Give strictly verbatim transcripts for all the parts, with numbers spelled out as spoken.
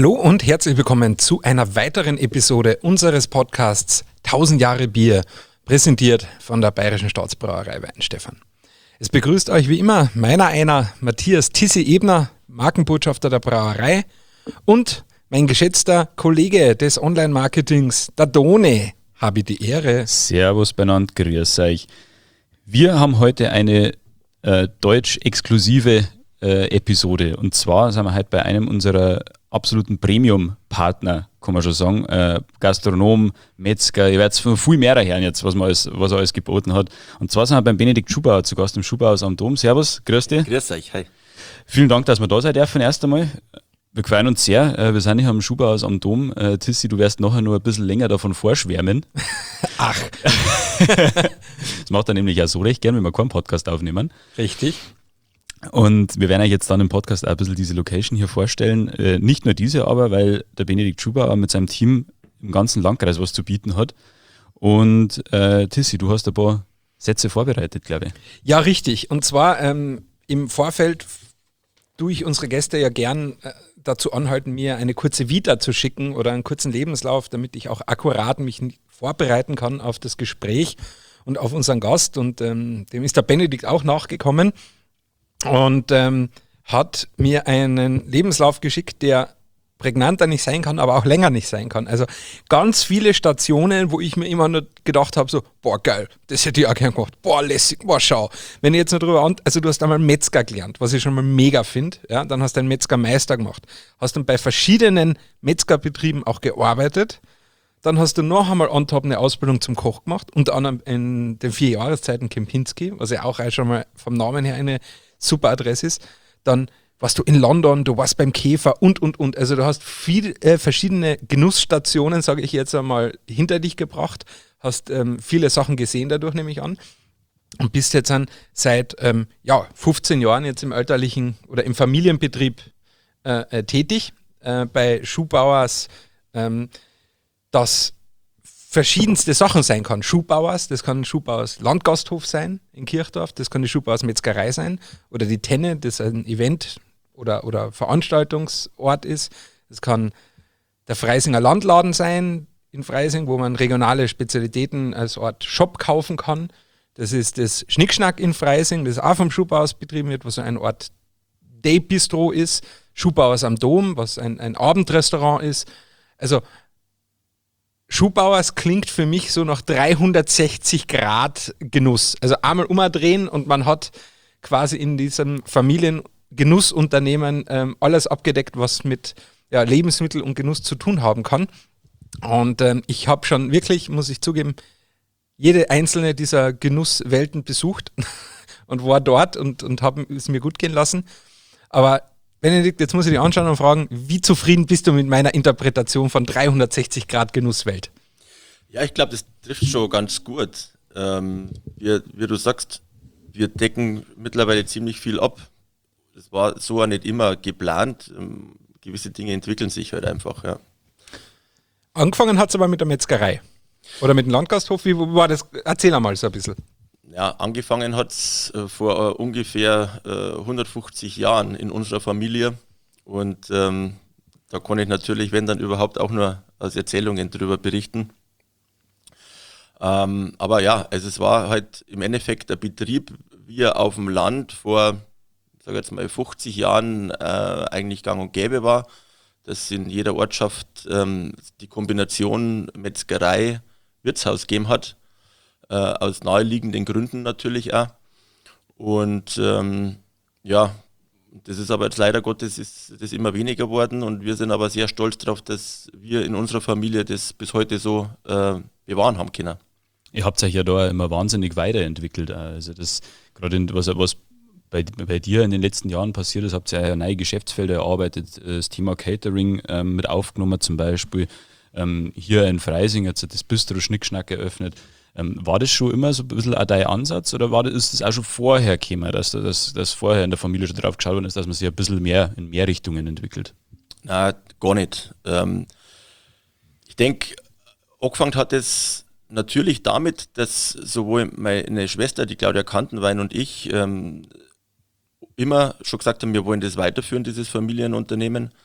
Hallo und herzlich willkommen zu einer weiteren Episode unseres Podcasts tausend Jahre Bier, präsentiert von der Bayerischen Staatsbrauerei Weihenstephan. Es begrüßt euch wie immer meiner einer Matthias Tissi Ebner, Markenbotschafter der Brauerei, und mein geschätzter Kollege des Online-Marketings, der Done. Habe ich die Ehre. Servus beieinander, grüß euch. Wir haben heute eine äh, deutsch-exklusive äh, Episode, und zwar sind wir heute bei einem unserer absoluten Premium-Partner, kann man schon sagen, äh, Gastronom, Metzger, ihr werdet von viel mehr hören jetzt, was, man alles, was er alles geboten hat. Und zwar sind wir beim Benedikt Schubauer zu Gast im Schubauhaus am Dom. Servus, grüß dich. Grüß euch, hi. Vielen Dank, dass wir da sein dürfen erst einmal. Wir freuen uns sehr. Wir sind hier am Schubauhaus am Dom. Äh, Tissi, du wirst nachher noch ein bisschen länger davon vorschwärmen. Ach. Das macht er nämlich auch so recht gern, wenn wir keinen Podcast aufnehmen. Richtig. Und wir werden euch jetzt dann im Podcast auch ein bisschen diese Location hier vorstellen. Äh, nicht nur diese aber, weil der Benedikt Schubauer mit seinem Team im ganzen Landkreis was zu bieten hat. Und äh, Tissi, du hast ein paar Sätze vorbereitet, glaube ich. Ja, richtig. Und zwar ähm, im Vorfeld tue ich unsere Gäste ja gern äh, dazu anhalten, mir eine kurze Vita zu schicken oder einen kurzen Lebenslauf, damit ich auch akkurat mich vorbereiten kann auf das Gespräch und auf unseren Gast. Und ähm, dem ist der Benedikt auch nachgekommen und ähm, hat mir einen Lebenslauf geschickt, der prägnanter nicht sein kann, aber auch länger nicht sein kann. Also ganz viele Stationen, wo ich mir immer nur gedacht habe, so, boah, geil, das hätte ich auch gern gemacht, boah, lässig, boah, schau. Wenn ich jetzt noch drüber an, also du hast einmal Metzger gelernt, was ich schon mal mega finde, ja, dann hast du einen Metzgermeister gemacht, hast dann bei verschiedenen Metzgerbetrieben auch gearbeitet, dann hast du noch einmal on top eine Ausbildung zum Koch gemacht, unter anderem in den vier Jahreszeiten Kempinski, was ja auch schon mal vom Namen her eine super Adresse ist, dann warst du in London, du warst beim Käfer und, und, und. Also du hast viele äh, verschiedene Genussstationen, sage ich jetzt einmal, hinter dich gebracht, hast ähm, viele Sachen gesehen dadurch, nehme ich an, und bist jetzt dann seit ähm, ja, fünfzehn Jahren jetzt im elterlichen oder im Familienbetrieb äh, äh, tätig, äh, bei Schubauers, ähm, das verschiedenste Sachen sein kann. Schubauers, das kann Schubauers Landgasthof sein in Kirchdorf, das kann die Schubauers Metzgerei sein oder die Tenne, das ein Event oder, oder Veranstaltungsort ist. Das kann der Freisinger Landladen sein in Freising, wo man regionale Spezialitäten als Ort Shop kaufen kann. Das ist das Schnickschnack in Freising, das auch vom Schubauers betrieben wird, was so ein Ort Day-Bistro ist. Schubauers am Dom, was ein, ein Abendrestaurant ist. Also Schubauers klingt für mich so nach dreihundertsechzig Grad Genuss. Also einmal umdrehen und man hat quasi in diesem Familiengenussunternehmen ähm, alles abgedeckt, was mit ja, Lebensmittel und Genuss zu tun haben kann. Und ähm, ich habe schon wirklich, muss ich zugeben, jede einzelne dieser Genusswelten besucht und war dort und, und habe es mir gut gehen lassen. Aber Benedikt, jetzt muss ich dich anschauen und fragen, wie zufrieden bist du mit meiner Interpretation von dreihundertsechzig Grad Genusswelt? Ja, ich glaube, das trifft schon ganz gut. Ähm, wir, wie du sagst, wir decken mittlerweile ziemlich viel ab. Das war so auch nicht immer geplant. Ähm, gewisse Dinge entwickeln sich halt einfach, ja. Angefangen hat es aber mit der Metzgerei oder mit dem Landgasthof. Wie war das? Erzähl einmal so ein bisschen. Ja, angefangen hat es äh, vor äh, ungefähr äh, hundertfünfzig Jahren in unserer Familie, und ähm, da kann ich natürlich, wenn dann überhaupt, auch nur aus Erzählungen darüber berichten. Ähm, aber ja, also es war halt im Endeffekt der Betrieb, wie er auf dem Land vor, sag jetzt mal, fünfzig Jahren äh, eigentlich gang und gäbe war, dass in jeder Ortschaft ähm, die Kombination Metzgerei, Wirtshaus gegeben hat. Äh, aus naheliegenden Gründen natürlich auch. Und ähm, ja, das ist aber jetzt leider Gottes ist das immer weniger geworden, und wir sind aber sehr stolz darauf, dass wir in unserer Familie das bis heute so äh, bewahren haben können. Ihr habt euch ja da immer wahnsinnig weiterentwickelt. Also das gerade was, was bei, bei dir in den letzten Jahren passiert ist, habt ihr ja neue Geschäftsfelder erarbeitet, das Thema Catering ähm, mit aufgenommen zum Beispiel. Ähm, hier in Freising hat das Bistro Schnickschnack eröffnet. Ähm, war das schon immer so ein bisschen auch dein Ansatz, oder war das, ist das auch schon vorher gekommen, dass das dass vorher in der Familie schon drauf geschaut worden ist, dass man sich ein bisschen mehr in mehr Richtungen entwickelt? Na, gar nicht. Ähm, ich denke, angefangen hat es natürlich damit, dass sowohl meine Schwester, die Claudia Kantenwein, und ich ähm, immer schon gesagt haben, wir wollen das weiterführen, dieses Familienunternehmen.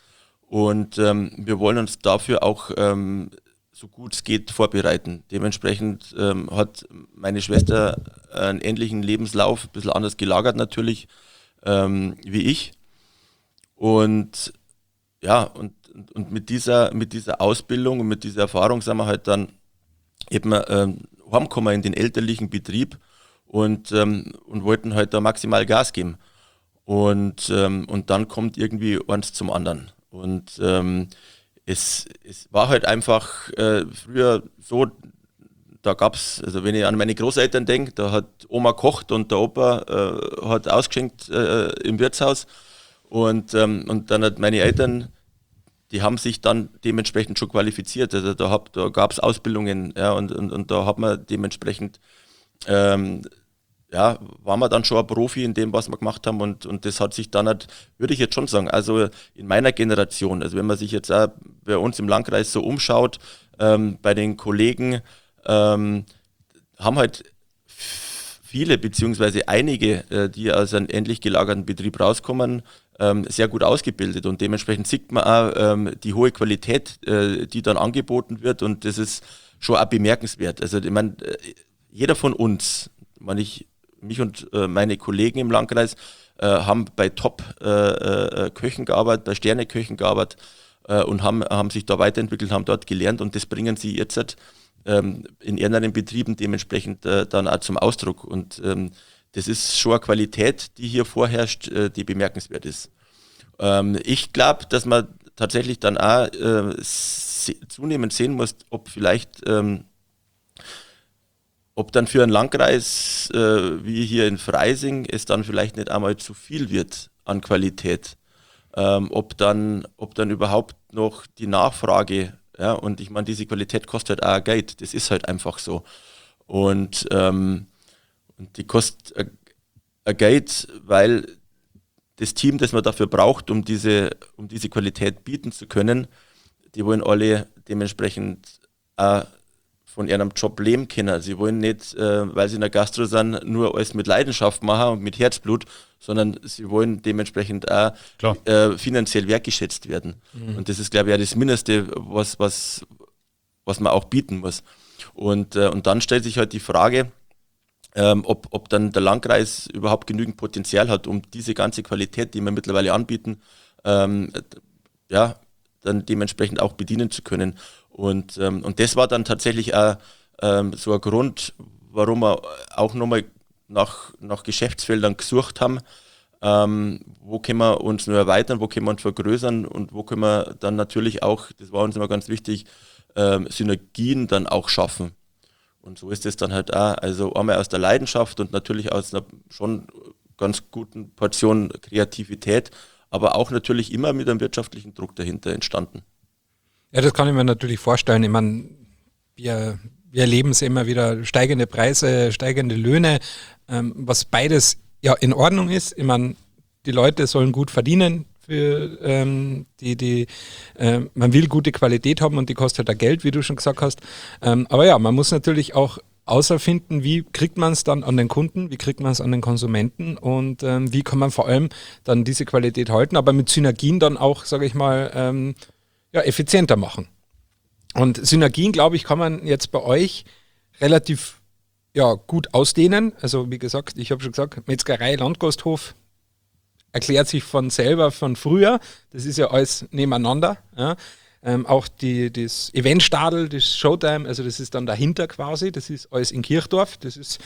Und ähm, wir wollen uns dafür auch ähm, so gut es geht vorbereiten. Dementsprechend ähm, hat meine Schwester einen ähnlichen Lebenslauf, ein bisschen anders gelagert natürlich, ähm, wie ich. Und ja, und, und, und mit dieser, mit dieser Ausbildung und mit dieser Erfahrung sind wir halt dann eben ähm, heimgekommen in den elterlichen Betrieb und, ähm, und wollten halt da maximal Gas geben. Und, ähm, und dann kommt irgendwie eins zum anderen. Und ähm, es, es war halt einfach äh, früher so, da gab es, also wenn ich an meine Großeltern denke, da hat Oma kocht und der Opa äh, hat ausgeschenkt äh, im Wirtshaus. Und, ähm, und dann hat meine Eltern, die haben sich dann dementsprechend schon qualifiziert. Also da, hab, da gab es Ausbildungen, ja, und, und, und da hat man dementsprechend, ähm, ja, war man dann schon ein Profi in dem, was wir gemacht haben. Und, und das hat sich dann halt, würde ich jetzt schon sagen, also in meiner Generation, also wenn man sich jetzt auch bei uns im Landkreis so umschaut, ähm, bei den Kollegen, ähm, haben halt viele beziehungsweise einige, äh, die aus einem ähnlich gelagerten Betrieb rauskommen, ähm, sehr gut ausgebildet und dementsprechend sieht man auch ähm, die hohe Qualität, äh, die dann angeboten wird und das ist schon auch bemerkenswert. Also ich meine, jeder von uns, meine ich, mich und äh, meine Kollegen im Landkreis äh, haben bei Top-Köchen äh, gearbeitet, bei Sterneköchen gearbeitet äh, und haben, haben sich da weiterentwickelt, haben dort gelernt und das bringen sie jetzt ähm, in ihren Betrieben dementsprechend äh, dann auch zum Ausdruck und ähm, das ist schon eine Qualität, die hier vorherrscht, äh, die bemerkenswert ist. Ähm, ich glaube, dass man tatsächlich dann auch äh, se- zunehmend sehen muss, ob vielleicht ähm, ob dann für einen Landkreis äh, wie hier in Freising es dann vielleicht nicht einmal zu viel wird an Qualität. Ähm, ob dann, ob dann überhaupt noch die Nachfrage, ja, und ich meine, diese Qualität kostet halt auch Geld, das ist halt einfach so. Und, ähm, und die kostet äh, äh, Geld, weil das Team, das man dafür braucht, um diese, um diese Qualität bieten zu können, die wollen alle dementsprechend auch von ihrem Job leben können. Sie wollen nicht, äh, weil sie in der Gastro sind, nur alles mit Leidenschaft machen und mit Herzblut, sondern sie wollen dementsprechend auch äh, finanziell wertgeschätzt werden. Mhm. Und das ist, glaube ich, auch das Mindeste, was, was, was man auch bieten muss. Und, äh, und dann stellt sich halt die Frage, ähm, ob, ob dann der Landkreis überhaupt genügend Potenzial hat, um diese ganze Qualität, die wir mittlerweile anbieten, ähm, ja, dann dementsprechend auch bedienen zu können. Und, ähm, und das war dann tatsächlich auch ähm, so ein Grund, warum wir auch nochmal nach, nach Geschäftsfeldern gesucht haben, ähm, wo können wir uns nur erweitern, wo können wir uns vergrößern und wo können wir dann natürlich auch, das war uns immer ganz wichtig, ähm, Synergien dann auch schaffen. Und so ist es dann halt auch, also einmal aus der Leidenschaft und natürlich aus einer schon ganz guten Portion Kreativität, aber auch natürlich immer mit einem wirtschaftlichen Druck dahinter entstanden. Ja, das kann ich mir natürlich vorstellen. Ich meine, wir, wir erleben es immer wieder, steigende Preise, steigende Löhne, ähm, was beides ja in Ordnung ist. Ich meine, die Leute sollen gut verdienen, für ähm, die, die äh, man will gute Qualität haben und die kostet halt auch Geld, wie du schon gesagt hast. Ähm, aber ja, man muss natürlich auch außerfinden, wie kriegt man es dann an den Kunden, wie kriegt man es an den Konsumenten und ähm, wie kann man vor allem dann diese Qualität halten, aber mit Synergien dann auch, sage ich mal, ähm, ja, effizienter machen. Und Synergien, glaube ich, kann man jetzt bei euch relativ ja, gut ausdehnen. Also wie gesagt, ich habe schon gesagt, Metzgerei, Landgasthof erklärt sich von selber von früher. Das ist ja alles nebeneinander. Ja. Ähm, auch die, das Eventstadel, das Showtime, also das ist dann dahinter quasi. Das ist alles in Kirchdorf. Das ist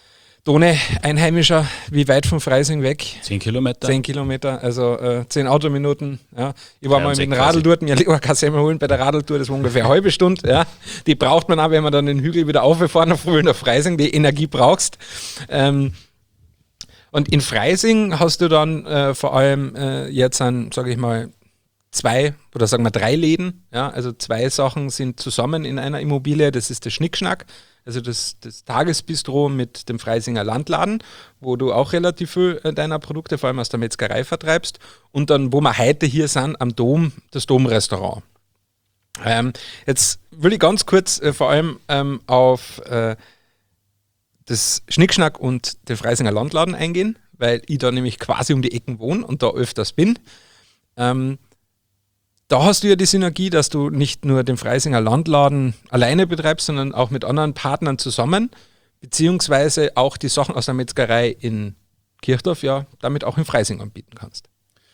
ohne Einheimischer, wie weit von Freising weg? Zehn Kilometer. Zehn Kilometer, also äh, zehn Autominuten. Ja. Ich war mal mit dem Radl dort, mir eine Kassemme holen bei der Radeltour, das war ungefähr eine halbe Stunde. Ja. Die braucht man auch, wenn man dann den Hügel wieder aufgefahren auf Früh nach Freising, die Energie brauchst. Ähm, und in Freising hast du dann äh, vor allem äh, jetzt an, sage ich mal, zwei oder sagen wir drei Läden. Ja. Also zwei Sachen sind zusammen in einer Immobilie, das ist der Schnickschnack. Also das, das Tagesbistro mit dem Freisinger Landladen, wo du auch relativ viel deiner Produkte, vor allem aus der Metzgerei, vertreibst. Und dann, wo wir heute hier sind, am Dom, das Domrestaurant. Ähm, jetzt will ich ganz kurz äh, vor allem ähm, auf äh, das Schnickschnack und den Freisinger Landladen eingehen, weil ich da nämlich quasi um die Ecken wohne und da öfters bin. Ähm, Da hast du ja die Synergie, dass du nicht nur den Freisinger Landladen alleine betreibst, sondern auch mit anderen Partnern zusammen, beziehungsweise auch die Sachen aus der Metzgerei in Kirchdorf ja damit auch in Freising anbieten kannst.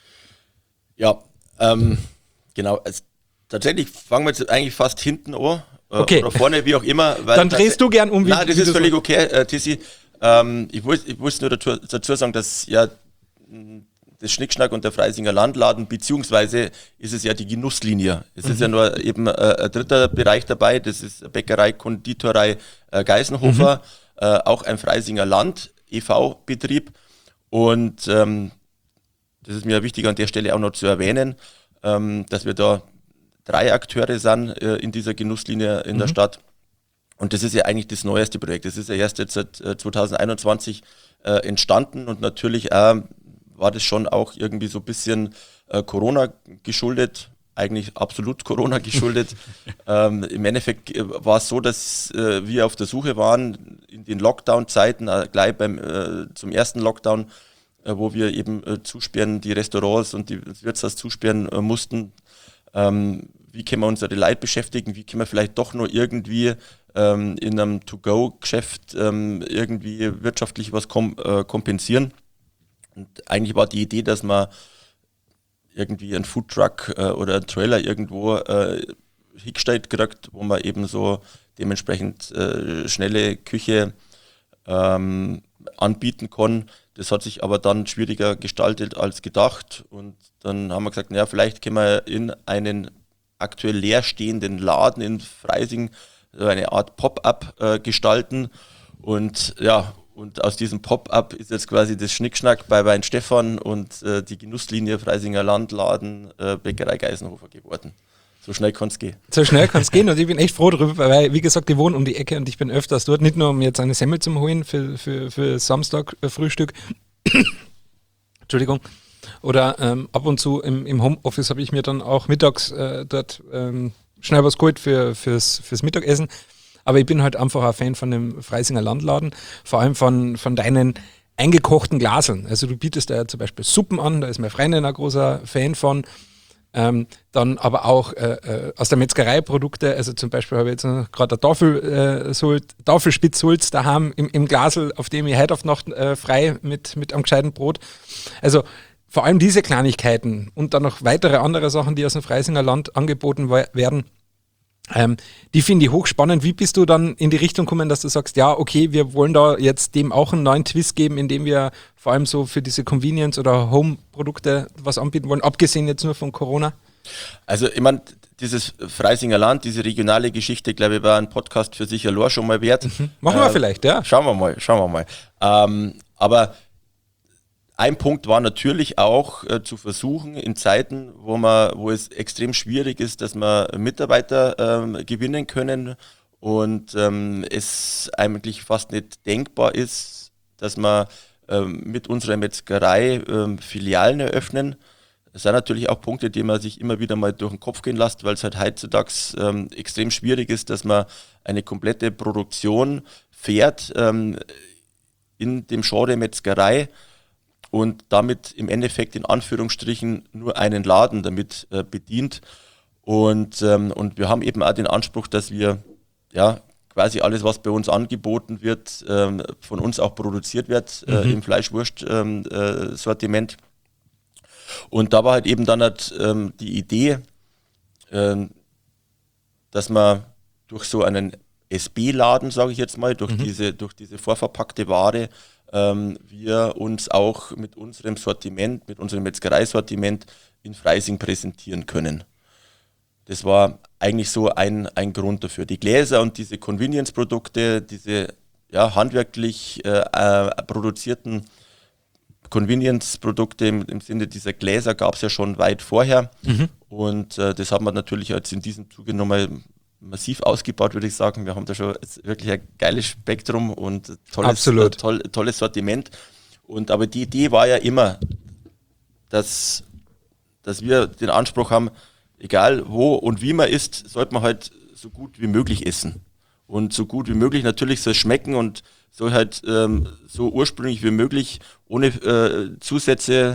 Ja, ähm, genau. Also, tatsächlich fangen wir jetzt eigentlich fast hinten an. Äh, okay. Oder vorne, wie auch immer. Weil Dann drehst du gern um. Wie, nein, das wie ist völlig okay, äh, Tissi. Ähm, ich muss ich muss nur dazu, dazu sagen, dass ja das Schnickschnack und der Freisinger Landladen, beziehungsweise ist es ja die Genusslinie. Es mhm. ist ja nur eben äh, ein dritter Bereich dabei, das ist Bäckerei, Konditorei äh, Geisenhofer, mhm. äh, auch ein Freisinger Land e V-Betrieb. Und ähm, das ist mir wichtig an der Stelle auch noch zu erwähnen, ähm, dass wir da drei Akteure sind äh, in dieser Genusslinie in mhm. der Stadt. Und das ist ja eigentlich das neueste Projekt. Das ist ja erst jetzt seit äh, zwanzig einundzwanzig äh, entstanden und natürlich äh, war das schon auch irgendwie so ein bisschen äh, Corona geschuldet, eigentlich absolut Corona geschuldet. ähm, Im Endeffekt äh, war es so, dass äh, wir auf der Suche waren in den Lockdown-Zeiten, äh, gleich beim, äh, zum ersten Lockdown, äh, wo wir eben äh, zusperren, die Restaurants und die, das Wirtshaus zusperren äh, mussten. Ähm, wie können wir unsere Leute beschäftigen, wie können wir vielleicht doch nur irgendwie ähm, in einem To-Go-Geschäft ähm, irgendwie wirtschaftlich was kom- äh, kompensieren. Und eigentlich war die Idee, dass man irgendwie einen Foodtruck äh, oder einen Trailer irgendwo äh, hingestellt kriegt, wo man eben so dementsprechend äh, schnelle Küche ähm, anbieten kann. Das hat sich aber dann schwieriger gestaltet als gedacht. Und dann haben wir gesagt, naja, vielleicht können wir in einen aktuell leerstehenden Laden in Freising so eine Art Pop-up äh, gestalten. Und ja, Und aus diesem Pop-up ist jetzt quasi das Schnickschnack bei Wein Stefan und äh, die Genusslinie Freisinger Landladen äh, Bäckerei Geisenhofer geworden. So schnell kann es gehen. So schnell kann es gehen und ich bin echt froh darüber, weil, wie gesagt, ich wohne um die Ecke und ich bin öfters dort, nicht nur um jetzt eine Semmel zu holen für, für, für Samstag äh, Frühstück, Entschuldigung, oder ähm, ab und zu im, im Homeoffice habe ich mir dann auch mittags äh, dort ähm, schnell was geholt für, fürs, fürs Mittagessen. Aber ich bin halt einfach ein Fan von dem Freisinger Landladen, vor allem von, von deinen eingekochten Glaseln. Also du bietest da ja zum Beispiel Suppen an, da ist mein Freundin ein großer Fan von. Ähm, dann aber auch äh, äh, aus der Metzgerei Produkte, also zum Beispiel habe ich jetzt gerade eine Tafel, äh, Tafelspitzholz daheim im, im Glasel, auf dem ich heute auf Nacht äh, frei mit, mit einem gescheiten Brot. Also vor allem diese Kleinigkeiten und dann noch weitere andere Sachen, die aus dem Freisinger Land angeboten we- werden, Ähm, die finde ich hochspannend. Wie bist du dann in die Richtung gekommen, dass du sagst, ja, okay, wir wollen da jetzt dem auch einen neuen Twist geben, indem wir vor allem so für diese Convenience- oder Home-Produkte was anbieten wollen, abgesehen jetzt nur von Corona? Also ich meine, dieses Freisinger Land, diese regionale Geschichte, glaube ich, war ein Podcast für sich allein schon mal wert. Mhm. Machen wir äh, vielleicht, ja. Schauen wir mal, schauen wir mal. Ähm, aber ein Punkt war natürlich auch äh, zu versuchen, in Zeiten, wo man, wo es extrem schwierig ist, dass wir Mitarbeiter ähm, gewinnen können und ähm, es eigentlich fast nicht denkbar ist, dass wir ähm, mit unserer Metzgerei ähm, Filialen eröffnen. Das sind natürlich auch Punkte, die man sich immer wieder mal durch den Kopf gehen lässt, weil es halt heutzutage ähm, extrem schwierig ist, dass man eine komplette Produktion fährt ähm, in dem Genre Metzgerei und damit im Endeffekt in Anführungsstrichen nur einen Laden damit äh, bedient. Und, ähm, und wir haben eben auch den Anspruch, dass wir ja quasi alles, was bei uns angeboten wird, ähm, von uns auch produziert wird äh, mhm. im Fleischwurst-Sortiment. Ähm, äh, und da war halt eben dann halt, ähm, die Idee, ähm, dass man durch so einen S B-Laden, sage ich jetzt mal, durch, mhm. diese, durch diese vorverpackte Ware, ähm, wir uns auch mit unserem Sortiment, mit unserem Metzgereisortiment in Freising präsentieren können. Das war eigentlich so ein, ein Grund dafür. Die Gläser und diese Convenience-Produkte, diese ja, handwerklich äh, äh, produzierten Convenience-Produkte im, im Sinne dieser Gläser gab es ja schon weit vorher. Mhm. Und äh, das hat man natürlich jetzt in diesem Zuge nochmal massiv ausgebaut, würde ich sagen. Wir haben da schon wirklich ein geiles Spektrum und tolles, äh, toll, tolles Sortiment. Und aber die Idee war ja immer, dass, dass wir den Anspruch haben, egal wo und wie man isst, sollte man halt so gut wie möglich essen. Und so gut wie möglich natürlich soll es schmecken und soll halt ähm, so ursprünglich wie möglich, ohne äh, Zusätze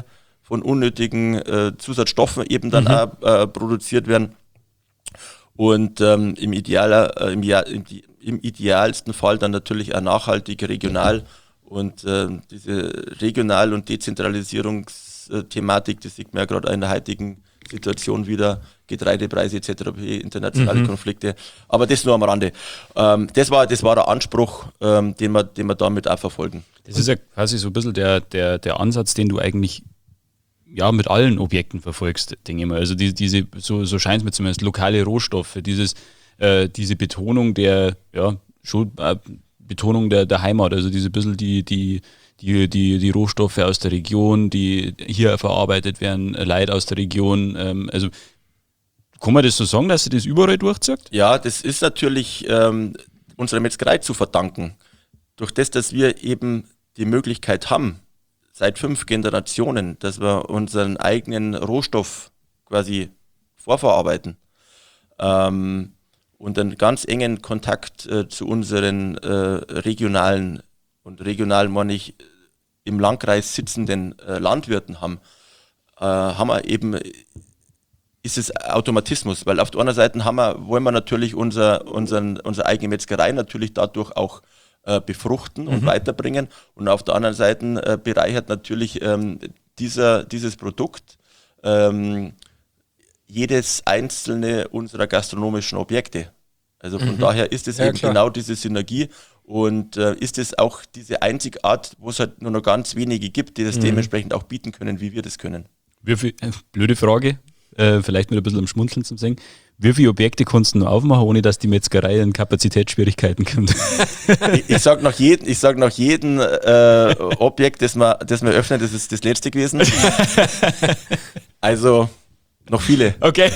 von unnötigen äh, Zusatzstoffen eben dann Mhm. auch äh, produziert werden. Und ähm, im, Idealer, äh, im, Ja- im, im idealsten Fall dann natürlich auch nachhaltig, regional. Und äh, diese Regional- und Dezentralisierungsthematik, das sieht man ja gerade in der heutigen Situation wieder, Getreidepreise et cetera, internationale Mhm. Konflikte. Aber das nur am Rande. Ähm, das, war, das war der Anspruch, ähm, den, wir, den wir damit auch verfolgen. Das ist ja quasi so ein bisschen der, der, der Ansatz, den du eigentlich ja mit allen Objekten verfolgst, denke ich mal. Also die, diese, so, so scheint es mir zumindest, lokale Rohstoffe, dieses, äh, diese Betonung der, ja, schon äh, Betonung der, der Heimat, also diese bisschen die, die, die, die, die Rohstoffe aus der Region, die hier verarbeitet werden, Leute aus der Region, ähm, also kann man das so sagen, dass sie das überall durchzieht? Ja, das ist natürlich ähm, unserer Metzgerei zu verdanken. Durch das, dass wir eben die Möglichkeit haben, seit fünf Generationen, dass wir unseren eigenen Rohstoff quasi vorverarbeiten ähm, und einen ganz engen Kontakt äh, zu unseren äh, regionalen und regional meine ich im Landkreis sitzenden äh, Landwirten haben, äh, haben wir eben ist es Automatismus, weil auf der anderen Seite haben wir, wollen wir natürlich unser, unseren, unsere eigene Metzgerei natürlich dadurch auch äh, befruchten und Mhm. weiterbringen und auf der anderen Seite äh, bereichert natürlich ähm, dieser, dieses Produkt ähm, jedes einzelne unserer gastronomischen Objekte. Also von Mhm. daher ist es Ja, eben klar. genau diese Synergie und äh, ist es auch diese Einzigart, wo es halt nur noch ganz wenige gibt, die das Mhm. dementsprechend auch bieten können, wie wir das können. Wie viel, äh, blöde Frage, äh, vielleicht mit ein bisschen am Schmunzeln zum Singen. Wie viele Objekte kannst du noch aufmachen, ohne dass die Metzgerei in Kapazitätsschwierigkeiten kommt? Ich, ich sag nach jedem, ich sag nach jedem äh, Objekt, das wir, das wir öffnen, das ist das letzte gewesen. Also noch viele. Okay.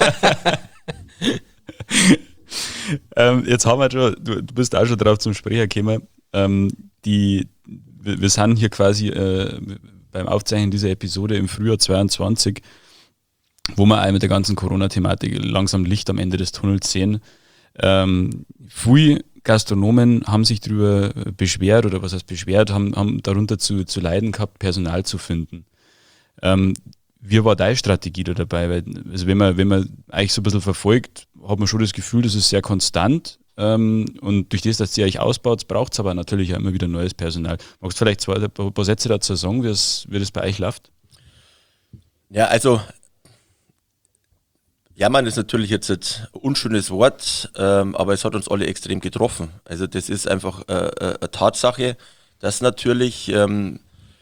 ähm, jetzt haben wir schon, du, du bist auch schon drauf zum Sprecher gekommen. Ähm, die, wir, wir sind hier quasi äh, beim Aufzeichnen dieser Episode im Frühjahr zweiundzwanzig, wo wir auch mit der ganzen Corona-Thematik langsam Licht am Ende des Tunnels sehen. Ähm, viele Gastronomen haben sich darüber beschwert, oder was heißt beschwert, haben, haben darunter zu, zu leiden gehabt, Personal zu finden. Ähm, wie war deine Strategie da dabei? Weil, also wenn man, wenn man eigentlich so ein bisschen verfolgt, hat man schon das Gefühl, das ist sehr konstant. Ähm, und durch das, dass ihr euch ausbaut, braucht es aber natürlich auch immer wieder neues Personal. Magst du vielleicht zwei, ein paar Sätze dazu sagen, wie, es, wie das bei euch läuft? Ja, also Jammern ist natürlich jetzt ein unschönes Wort, ähm, aber es hat uns alle extrem getroffen. Also das ist einfach äh, äh, eine Tatsache, dass natürlich ähm,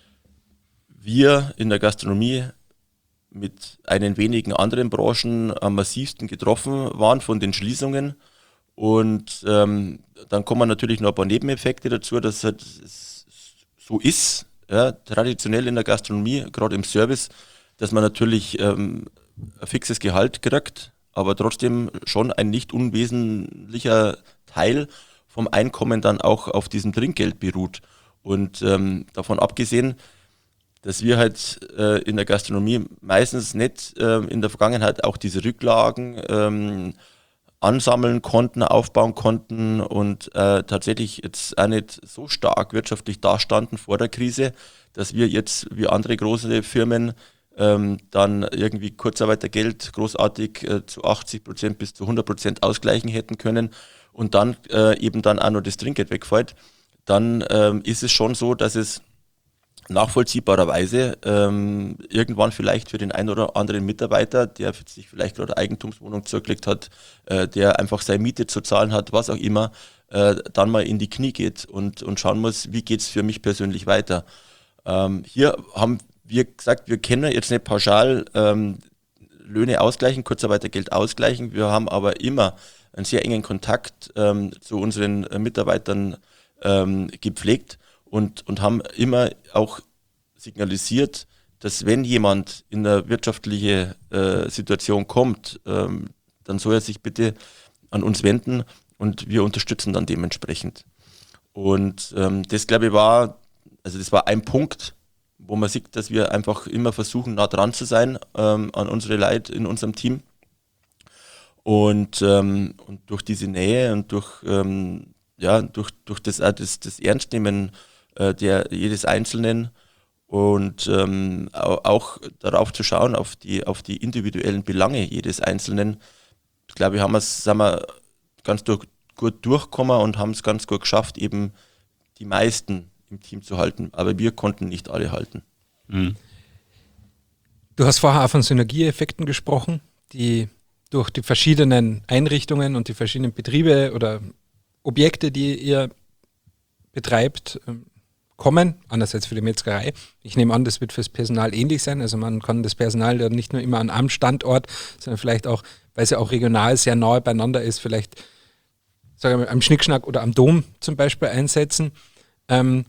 wir in der Gastronomie mit einen wenigen anderen Branchen am massivsten getroffen waren von den Schließungen. Und ähm, dann kommen natürlich noch ein paar Nebeneffekte dazu, dass halt es so ist, ja, traditionell in der Gastronomie, gerade im Service, dass man natürlich ähm, ein fixes Gehalt kriegt, aber trotzdem schon ein nicht unwesentlicher Teil vom Einkommen dann auch auf diesem Trinkgeld beruht. Und ähm, davon abgesehen, dass wir halt äh, in der Gastronomie meistens nicht äh, in der Vergangenheit auch diese Rücklagen ähm, ansammeln konnten, aufbauen konnten und äh, tatsächlich jetzt auch nicht so stark wirtschaftlich dastanden vor der Krise, dass wir jetzt wie andere große Firmen ähm, dann irgendwie Kurzarbeitergeld großartig äh, zu achtzig Prozent bis zu hundert Prozent ausgleichen hätten können und dann äh, eben dann auch noch das Trinkgeld wegfällt, dann ähm, ist es schon so, dass es nachvollziehbarerweise ähm, irgendwann vielleicht für den einen oder anderen Mitarbeiter, der sich vielleicht gerade eine Eigentumswohnung zurückgelegt hat, äh, der einfach seine Miete zu zahlen hat, was auch immer, äh, dann mal in die Knie geht und, und schauen muss, wie geht es für mich persönlich weiter. Ähm, hier haben wir gesagt, wir können jetzt nicht pauschal ähm, Löhne ausgleichen, Kurzarbeitergeld ausgleichen, wir haben aber immer einen sehr engen Kontakt ähm, zu unseren Mitarbeitern ähm, gepflegt. Und, und haben immer auch signalisiert, dass wenn jemand in eine wirtschaftliche äh, Situation kommt, ähm, dann soll er sich bitte an uns wenden und wir unterstützen dann dementsprechend. Und ähm, das, glaube ich, war, also das war ein Punkt, wo man sieht, dass wir einfach immer versuchen, nah dran zu sein ähm, an unsere Leute in unserem Team. Und, ähm, und durch diese Nähe und durch, ähm, ja, durch, durch das, das, das Ernstnehmen der jedes Einzelnen und ähm, auch darauf zu schauen, auf die, auf die individuellen Belange jedes Einzelnen. Ich glaube, wir haben es, sind wir ganz durch, gut durchgekommen und haben es ganz gut geschafft, eben die meisten im Team zu halten. Aber wir konnten nicht alle halten. Mhm. Du hast vorher auch von Synergieeffekten gesprochen, die durch die verschiedenen Einrichtungen und die verschiedenen Betriebe oder Objekte, die ihr betreibt, kommen, andererseits für die Metzgerei. Ich nehme an, das wird fürs Personal ähnlich sein. Also man kann das Personal ja nicht nur immer an einem Standort, sondern vielleicht auch, weil es ja auch regional sehr nahe beieinander ist, vielleicht sagen wir mal, am Schnickschnack oder am Dom zum Beispiel einsetzen. Ähm,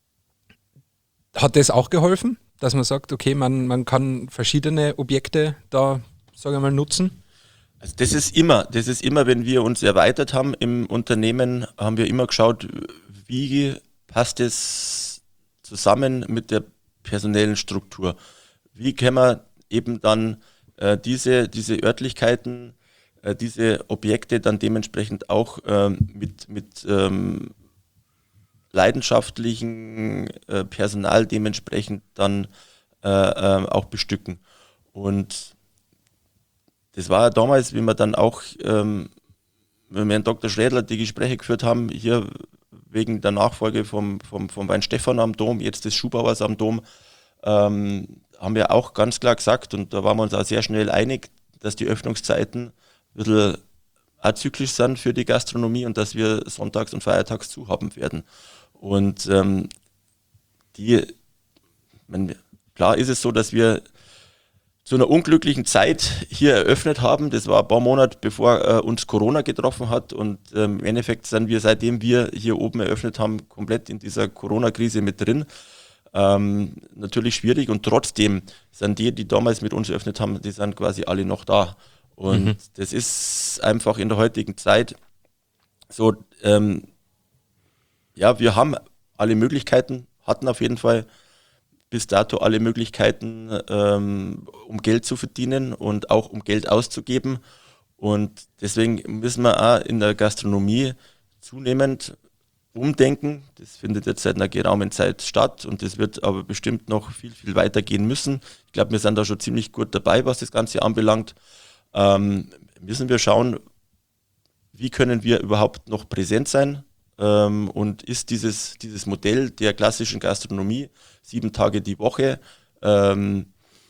hat das auch geholfen, dass man sagt, okay, man, man kann verschiedene Objekte da, sagen wir mal, nutzen? Also das ist immer, das ist immer, wenn wir uns erweitert haben im Unternehmen, haben wir immer geschaut, wie passt es zusammen mit der personellen Struktur. Wie können wir eben dann äh, diese, diese Örtlichkeiten, äh, diese Objekte dann dementsprechend auch ähm, mit, mit ähm, leidenschaftlichen äh, Personal dementsprechend dann äh, äh, auch bestücken. Und das war damals, wie wir dann auch, ähm, wenn wir mit Doktor Schrädler die Gespräche geführt haben, hier wegen der Nachfolge vom, vom, vom Weinstefan am Dom, jetzt des Schuhbauers am Dom, ähm, haben wir auch ganz klar gesagt, und da waren wir uns auch sehr schnell einig, dass die Öffnungszeiten ein bisschen azyklisch sind für die Gastronomie und dass wir sonntags und feiertags zu haben werden. Und ähm, die, man, klar ist es so, dass wir zu einer unglücklichen Zeit hier eröffnet haben. Das war ein paar Monate bevor äh, uns Corona getroffen hat und ähm, im Endeffekt sind wir, seitdem wir hier oben eröffnet haben, komplett in dieser Corona-Krise mit drin. Ähm, natürlich schwierig und trotzdem sind die, die damals mit uns eröffnet haben, die sind quasi alle noch da. Und mhm. das ist einfach in der heutigen Zeit so, ähm, ja, wir haben alle Möglichkeiten, hatten auf jeden Fall bis dato alle Möglichkeiten, ähm, um Geld zu verdienen und auch um Geld auszugeben. Und deswegen müssen wir auch in der Gastronomie zunehmend umdenken. Das findet jetzt seit einer geraumen Zeit statt und das wird aber bestimmt noch viel, viel weiter gehen müssen. Ich glaube, wir sind da schon ziemlich gut dabei, was das Ganze anbelangt. Ähm, müssen wir schauen, wie können wir überhaupt noch präsent sein? Ähm, und ist dieses, dieses Modell der klassischen Gastronomie, sieben Tage die Woche, ähm,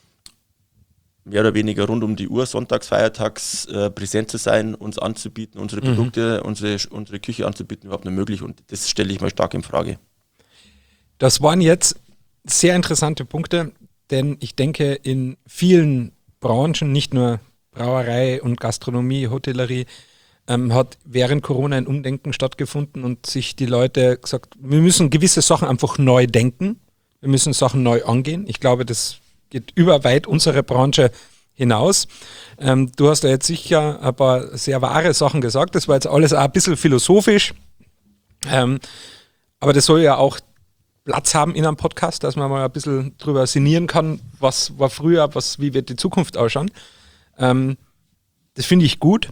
mehr oder weniger rund um die Uhr, sonntags, feiertags äh, präsent zu sein, uns anzubieten, unsere mhm. Produkte, unsere, unsere Küche anzubieten, überhaupt nicht möglich. Und das stelle ich mal stark in Frage. Das waren jetzt sehr interessante Punkte, denn ich denke, in vielen Branchen, nicht nur Brauerei und Gastronomie, Hotellerie, ähm, hat während Corona ein Umdenken stattgefunden und sich die Leute gesagt, wir müssen gewisse Sachen einfach neu denken, wir müssen Sachen neu angehen. Ich glaube, das geht über weit unsere Branche hinaus. Ähm, du hast da jetzt sicher ein paar sehr wahre Sachen gesagt, das war jetzt alles auch ein bisschen philosophisch, ähm, aber das soll ja auch Platz haben in einem Podcast, dass man mal ein bisschen drüber sinnieren kann, was war früher, was, wie wird die Zukunft ausschauen. Ähm, das finde ich gut.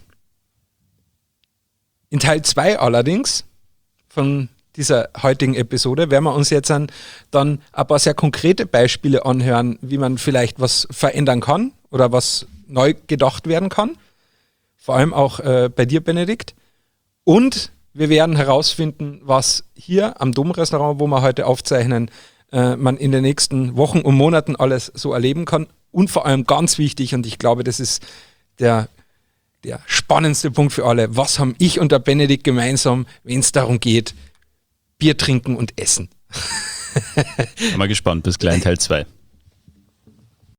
In Teil zwei allerdings von dieser heutigen Episode werden wir uns jetzt dann, dann ein paar sehr konkrete Beispiele anhören, wie man vielleicht was verändern kann oder was neu gedacht werden kann. Vor allem auch äh, bei dir, Benedikt. Und wir werden herausfinden, was hier am Domrestaurant, wo wir heute aufzeichnen, äh, man in den nächsten Wochen und Monaten alles so erleben kann. Und vor allem ganz wichtig, und ich glaube, das ist der Der spannendste Punkt für alle. Was haben ich und der Benedikt gemeinsam, wenn es darum geht, Bier trinken und essen? Bin mal gespannt, bis gleich in Teil zwei.